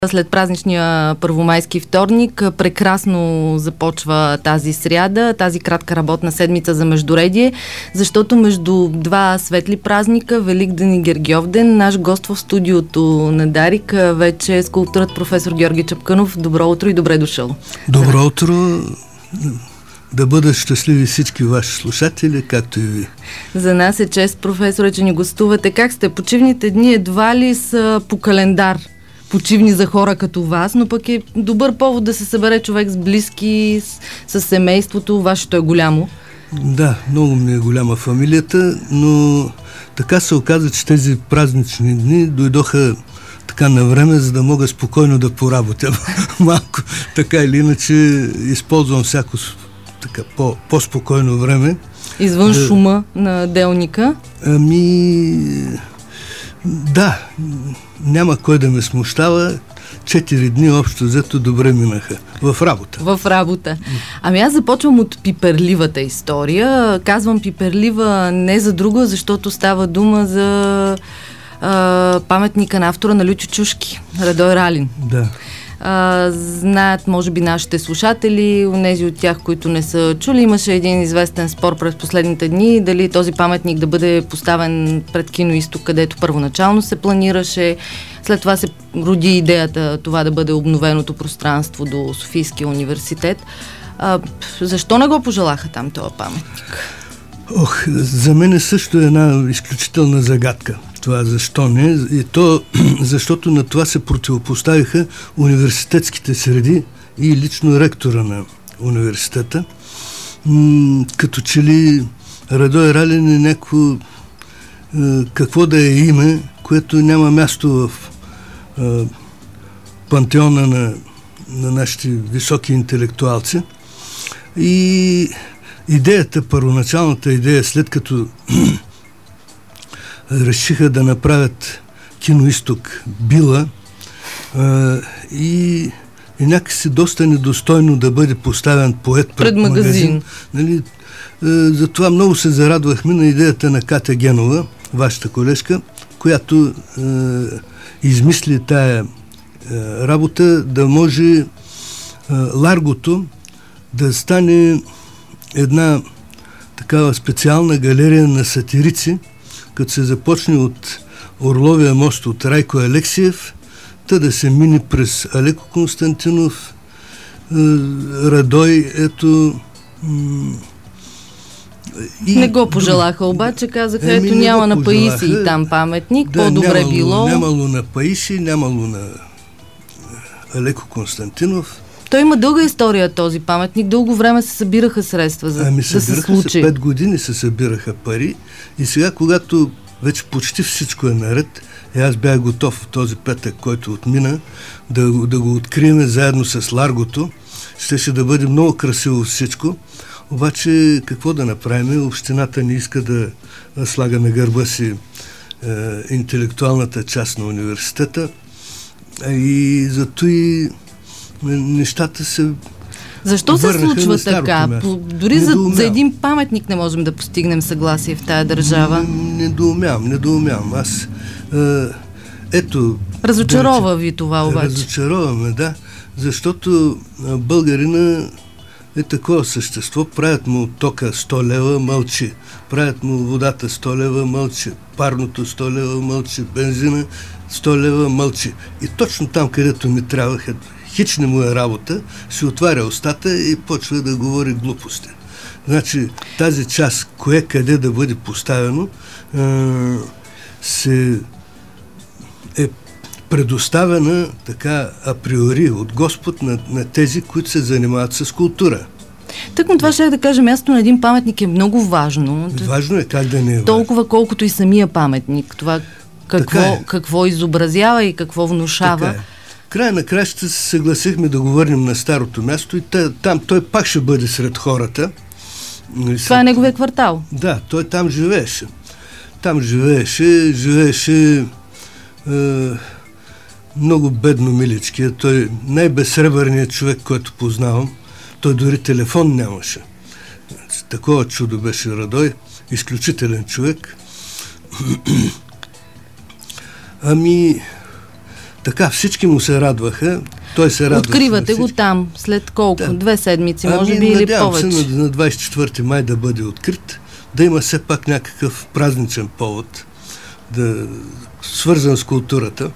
След празничния първомайски вторник прекрасно започва тази сряда, тази кратка работна седмица за Междуредие, защото между два светли празника, Великден и Гергьовден, наш гост в студиото на Дарик вече е скулпторът професор Георги Чапкънов. Добро утро и добре дошъл. Добро утро! Да бъдат щастливи всички ваши слушатели, както и ви. За нас е чест, професоре, че ни гостувате. Как сте? Почивните дни едва ли са по календар почивни за хора като вас, но пък е добър повод да се събере човек с близки, с семейството. Вашето е голямо. Да, много ми е голяма фамилията, но така се оказа, че тези празнични дни дойдоха така на време, за да мога спокойно да поработя малко. Така или иначе използвам всяко така по-спокойно време. Извън шума на делника? Да, няма кой да ме смущава. 4 дни общо взето добре минаха. В работа. В работа. Ами аз започвам от пиперливата история. Казвам пиперлива не за друго, защото става дума за паметника на автора на Лючо Чушки, Радой Ралин. Да. Знаят, може би, нашите слушатели, онези от тях, които не са чули. Имаше един известен спор през последните дни, дали този паметник да бъде поставен пред Кино Изток, където първоначално се планираше. След това се роди идеята това да бъде обновеното пространство до Софийския университет. Защо не го пожелаха там този паметник? За мен също е една изключителна загадка. Това защо не? И то, защото на това се противопоставиха университетските среди и лично ректора на университета. Като че ли Радой Ралин е някакво какво да е име, което няма място в пантеона на нашите високи интелектуалци. И идеята, първоначалната идея, след като решиха да направят Кино Изток била и някакси доста недостойно да бъде поставен поет пред магазин. Нали? Затова много се зарадвахме на идеята на Катя Генова, вашата колежка, която измисли тая работа, да може Ларгото да стане една такава специална галерия на сатирици, като се започне от Орловия мост от Райко Алексиев, да се мине през Алеко Константинов, Радой, ето... Не го пожелаха, обаче казаха, ето няма на Паиси и там паметник, да, по-добре било. Нямало на Паиси, нямало на Алеко Константинов. Той има дълга история, този паметник. Дълго време се събираха средства за да се случи. 5 години се събираха пари и сега, когато вече почти всичко е наред, аз бях готов в този петък, който отмина, да го открием заедно с Ларгото. Щеше да бъде много красиво всичко. Обаче какво да направим? Общината не иска да слага на гърба си интелектуалната част на университета и зато и нещата се... Защо се случва така? Дори за един паметник не можем да постигнем съгласие в тая държава. Недоумявам. Аз... ето... Разочарова ви това обаче? Разочароваме, да. Защото българина е такова същество. Правят му тока 100 лева, мълчи. Правят му водата 100 лева, мълчи. Парното 100 лева, мълчи. Бензина 100 лева, мълчи. И точно там, където ми трябваха, хич не му е работа, се отваря устата и почва да говори глупости. Значи тази част, кое къде да бъде поставено, се е предоставена така априори от Господ на тези, които се занимават с култура. Тъкмо това ще да кажа, мястото на един паметник е много важно. Важно е, как да не е толкова, колкото и самия паметник. Това какво изобразява и какво внушава. Така е. Края на кращата се съгласихме да го върнем на старото място и там той пак ще бъде сред хората. Това е неговия квартал. Да, той там живееше. Там живееше много бедно миличкия. Той най-безсребърният човек, който познавам. Той дори телефон нямаше. Такова чудо беше Радой. Изключителен човек. Така, всички му се радваха. Той се радва. Откривате го там, след колко? Да. 2 седмици, може би, или повече? Надявам се на 24 май да бъде открит, да има все пак някакъв празничен повод, да свързан с културата.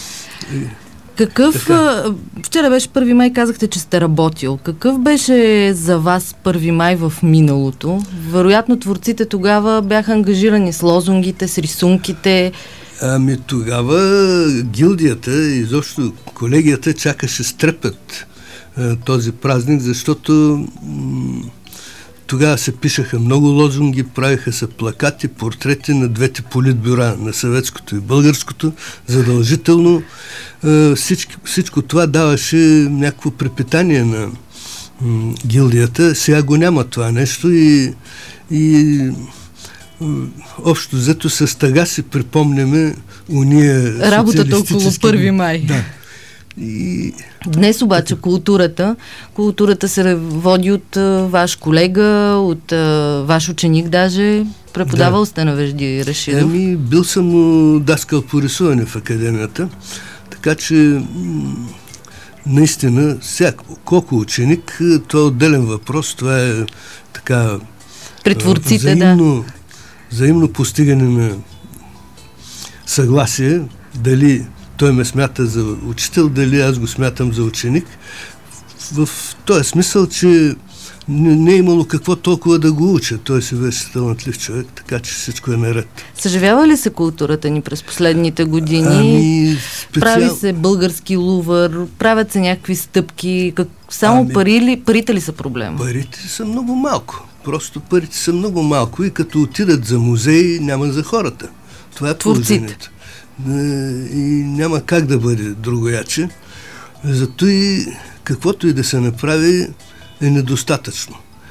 Вчера беше 1 май, казахте, че сте работил. Какъв беше за вас 1 май в миналото? Вероятно творците тогава бяха ангажирани с лозунгите, с рисунките. Тогава гилдията и изобщо колегията чакаше с трепет този празник, защото тогава се пишеха много лозунги, правиха се плакати, портрети на двете политбюра, на съветското и българското. Задължително всичко това даваше някакво препитание на гилдията. Сега го няма това нещо и общо взето с тъга си припомняме уния работата около 1 май. Да. Днес обаче културата се води от ваш колега, от ваш ученик даже. Преподавал сте на Вежди Рашидов. Бил съм даскал по рисуване в академията, така че наистина колко ученик, това е отделен въпрос, това е така при творците, взаимно постигане на съгласие, дали той ме смята за учител, дали аз го смятам за ученик. В този смисъл, че не е имало какво толкова да го уча. Той си беше талантлив човек, така че всичко е наред. Съживява ли се културата ни през последните години? Прави се български лувър, правят се някакви стъпки. Само парите ли са проблема? Парите са много малко. Просто парите са много малко и като отидат за музей, няма за хората. Това е положението. И няма как да бъде другояче. Зато и каквото и да се направи е недостатъчно.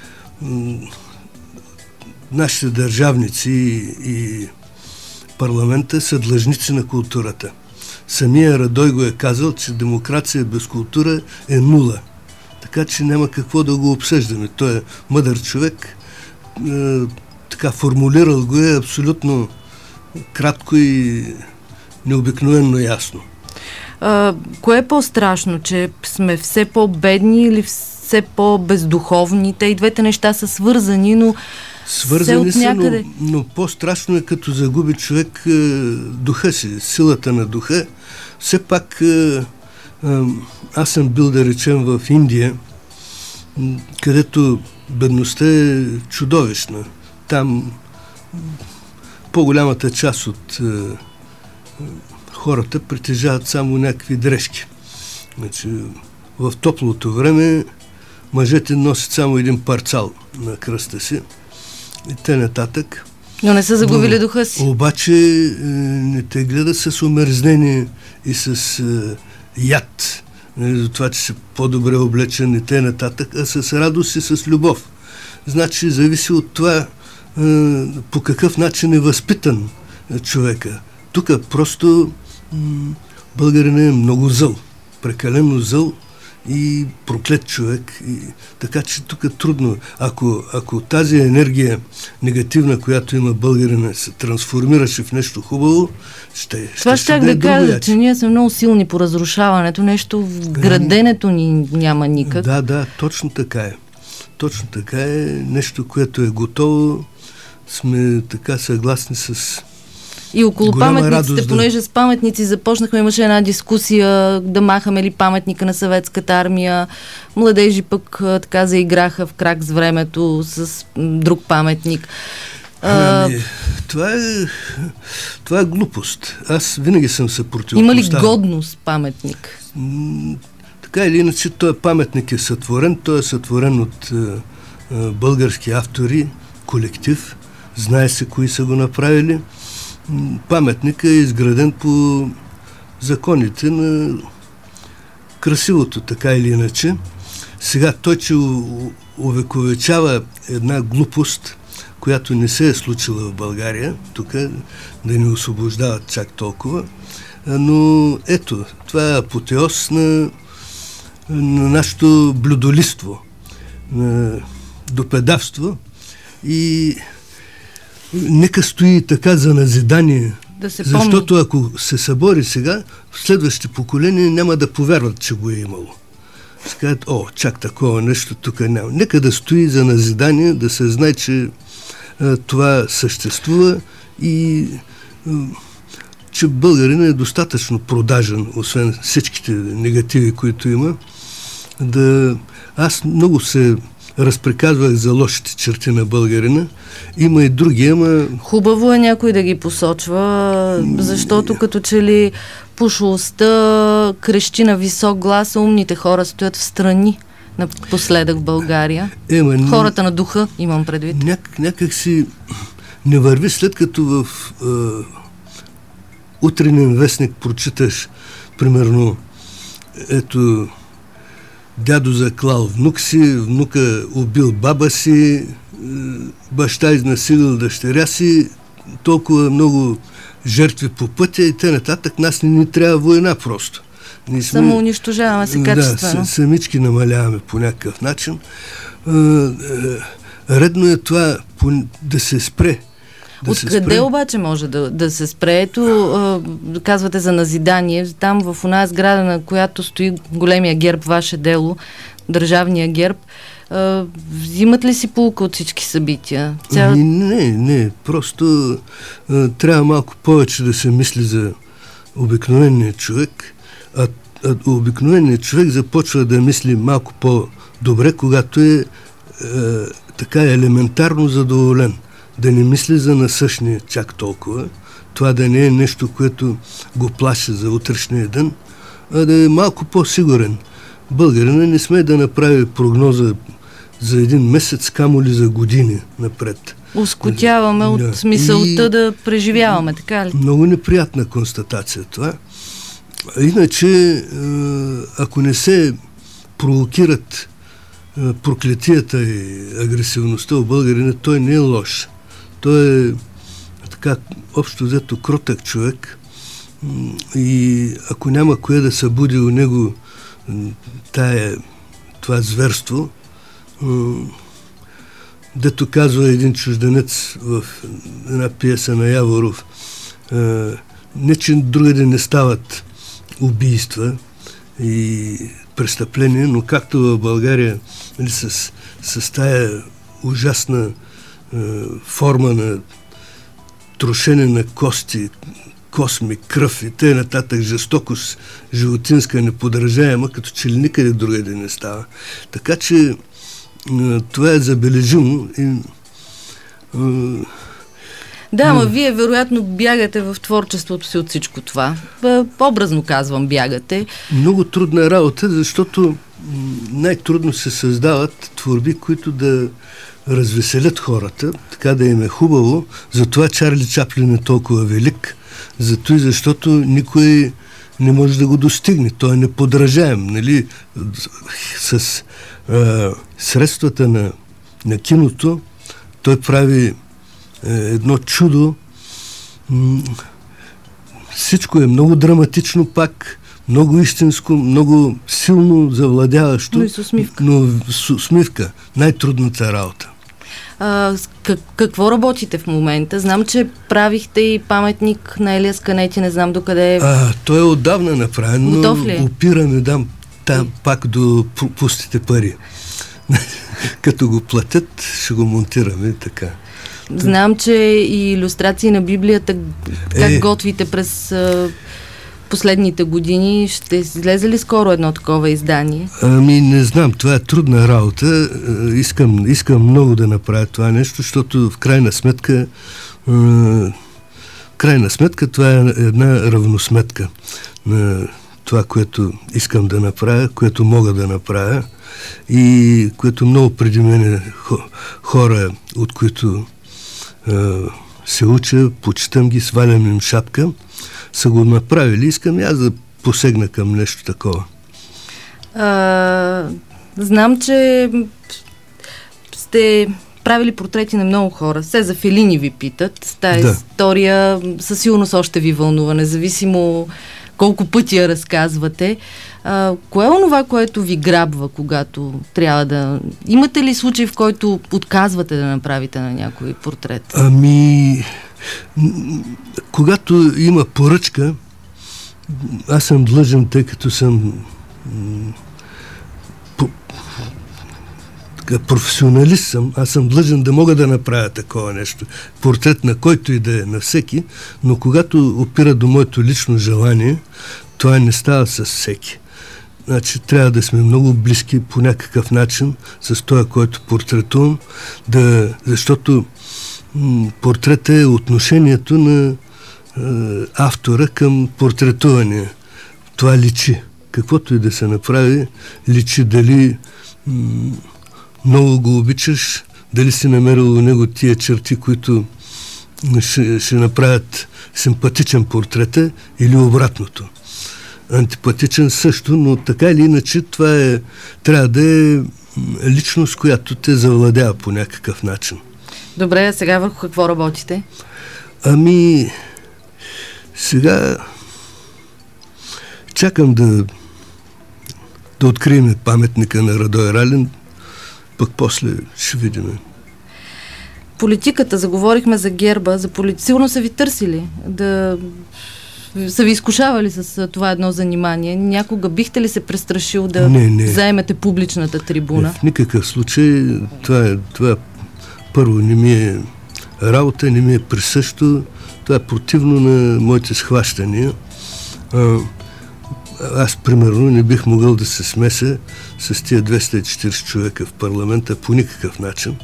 Нашите държавници и парламента са длъжници на културата. Самия Радой го е казал, че демокрация без култура е нула. Така че няма какво да го обсъждаме. Той е мъдър човек. Така формулирал го е абсолютно кратко и необикновено ясно. Кое е по-страшно? Че сме все по-бедни или все по-бездуховни? Те и двете неща са свързани, но свързани са, но по-страшно е като загуби човек духа си, силата на духа. Все пак аз съм бил, да речем, в Индия, където бедността е чудовищна. Там по-голямата част от хората притежават само някакви дрежки. Значи, в топлото време мъжете носят само един парцал на кръста си и те нататък. Но не са загубили духа си. Обаче не те гледат с омерзнение и с яд, за това, че си по-добре облечен и те нататък, а с радост и с любов. Значи зависи от това по какъв начин е възпитан човека. Тук просто българин е много зъл, прекалено зъл и проклет човек. Така че тук е трудно. Ако тази енергия негативна, която има българина, се трансформираше в нещо хубаво, това ще да кажа, че ние сме много силни по разрушаването. Нещо в граденето ни няма никак. Да, точно така е. Точно така е. Нещо, което е готово, сме така съгласни с и около паметниците, понеже с паметници започнахме, имаше една дискусия да махаме ли паметника на съветската армия. Младежи пък така заиграха в крак с времето с друг паметник. Това е глупост. Аз винаги съм се противопоставил. Има ли годност паметник? Така или иначе, този паметник е сътворен. Той е сътворен от български автори, колектив. Знае се кои са го направили. Паметникът е изграден по законите на красивото, така или иначе. Сега той, че увековечава една глупост, която не се е случила в България, тук да ни освобождават чак толкова, но ето, това е апотеоз на нашето блюдолиство, на допедавство и нека стои така за назидание да се Защото ако се събори сега, в следващите поколения няма да повярват, че го е имало. Ще кажат, чак такова нещо тук няма. Нека да стои за назидание, да се знае, че това съществува и че българин е достатъчно продажен, освен всичките негативи, които има. Аз много се разприказвах за лошите черти на българина. Има и други, ама... Хубаво е някой да ги посочва, защото като че ли пошлостта крещи на висок глас, умните хора стоят в страни напоследък в България. Хората на духа, имам предвид. Някак си не върви, след като в утренен вестник прочиташ, примерно, ето, дядо заклал внук си, внука убил баба си, баща изнасилил дъщеря си, толкова много жертви по пътя и т.н. Нас не ни трябва война просто. Само унищожаваме се качествено. Да, самички намаляваме по някакъв начин. Редно е това да се спре. Откъде обаче може да се спре? Ето, казвате за назидание. Там в оная сграда, на която стои големия герб, ваше дело, държавния герб, взимат ли си поука от всички събития? Не. Просто трябва малко повече да се мисли за обикновения човек, а обикновеният човек започва да мисли малко по-добре, когато е така елементарно задоволен. Да не мисли за насъщния чак толкова, това да не е нещо, което го плаши за утрешния ден, а да е малко по-сигурен. Българина не сме да направи прогноза за един месец, камо ли за години напред. Ускотяваме от мисълта да преживяваме, така ли? Много неприятна констатация това. Иначе, ако не се провокират проклетията и агресивността у българина, той не е лош. Той е така общо взето кротък човек и ако няма кое да събуди у него това зверство, дето казва един чужденец в една пиеса на Яворов, не че другаде не стават убийства и престъпления, но както в България с тая ужасна форма на трошене на косми, кръв и т.н. жестокост животинска неподражаема, като че ли никъде другаде не става. Така че това е забележимо и ама вие вероятно бягате в творчеството си от всичко това. Образно казвам, бягате. Много трудна работа, защото най-трудно се създават творби, които да развеселят хората, така да им е хубаво. Затова Чарли Чаплин е толкова велик, защото никой не може да го достигне. Той е неподражаем. Нали? С средствата на киното той прави едно чудо. Всичко е много драматично пак, много истинско, много силно завладяващо. Но и с усмивка. Но с усмивка. Най-трудната работа. Какво работите в момента? Знам, че правихте и паметник на Елиас Канети, не знам докъде е. Той е отдавна направен, готов ли? Но опираме там пак до пустите пари. Като го платят, ще го монтираме така. Знам, че и илюстрации на Библията, как готвите през последните години, ще излезе ли скоро едно такова издание? Не знам, това е трудна работа. Искам много да направя това нещо, защото в крайна сметка това е една равносметка на това, което искам да направя, което мога да направя и което много преди мене хора, от които се уча, почитам ги, свалям им шапка, са го направили. Искам и аз да посегна към нещо такова. Знам, че сте правили портрети на много хора. Все за Фелини ви питат. Тая история със сигурност още ви вълнува, независимо колко пъти я разказвате. Кое е онова, което ви грабва, когато трябва да... Имате ли случай, в който отказвате да направите на някой портрет? Когато има поръчка, аз съм длъжен, тъй като съм професионалист съм, аз съм длъжен да мога да направя такова нещо. Портрет на който и да е, на всеки, но когато опира до моето лично желание, това не става с всеки. Значи трябва да сме много близки по някакъв начин с това, който портретувам, защото портрет е отношението на автора към портретувания. Това личи. Каквото и да се направи, личи дали много го обичаш, дали си намерил у него тия черти, които ще направят симпатичен портрет, или обратното. Антипатичен също, но така или иначе това трябва да е личност, която те завладява по някакъв начин. Добре, а сега върху какво работите? Сега чакам да открием паметника на Радой Ралин, пък после ще видим. Политиката, заговорихме за герба, сигурно са ви търсили, са ви изкушавали с това едно занимание. Някога бихте ли се престрашил да заемете публичната трибуна? В никакъв случай. Това първо не ми е работа, не ми е присъщо. Това е противно на моите схващания. Аз, примерно, не бих могъл да се смеся с тия 240 човека в парламента по никакъв начин.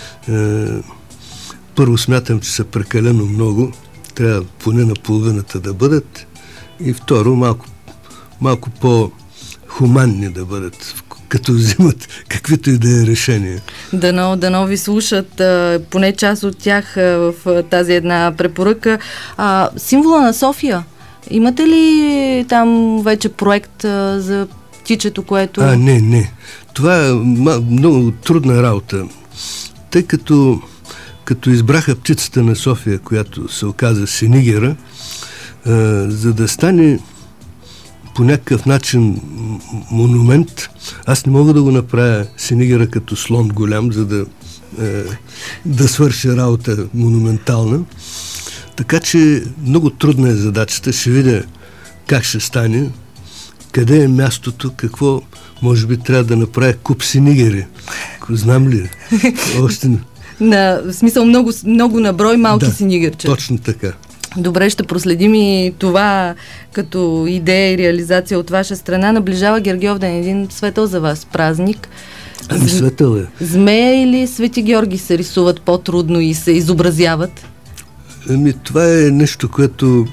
Първо смятам, че са прекалено много. Трябва поне на половината да бъдат. И второ, малко по-хуманни да бъдат, като взимат каквито и да е решения. Дано ви слушат поне част от тях в тази една препоръка. Символа на София. Имате ли там вече проект за птичето, което... Не. Това е много трудна работа. Тъй като избраха птицата на София, която се оказа Синигера, за да стане по някакъв начин монумент, аз не мога да го направя Синигера като слон голям, за да свърши работа монументална. Така че много трудна е задачата. Ще видя как ще стане, къде е мястото, какво може би трябва да направя куп Синигери. Знам ли? Още не. В смисъл много на брой малки синигърчета. Точно така. Добре, ще проследим и това като идея и реализация от ваша страна. Наближава Гергьовден, един светъл за вас празник. Светъл е. Змея или Свети Георги се рисуват по-трудно и се изобразяват? Това е нещо, което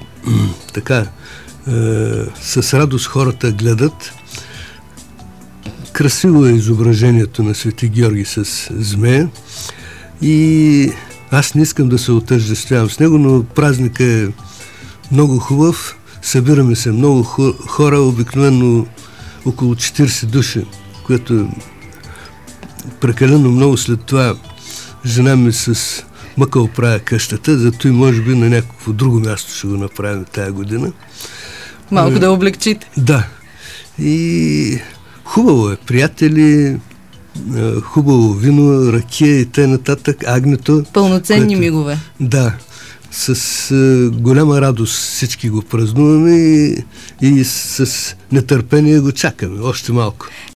с радост хората гледат. Красиво е изображението на Свети Георги с змея. И аз не искам да се отъждествявам с него, но празникът е много хубав. Събираме се много хора, обикновено около 40 души, което е прекалено много. След това жена ми с мъка оправя къщата, зато и може би на някакво друго място ще го направим тая година. Малко да облегчите. Да. И хубаво е, приятели, хубаво вино, ракия и т.н. агнето. Пълноценни мигове. Да. С голяма радост всички го празнуваме и с нетърпение го чакаме. Още малко.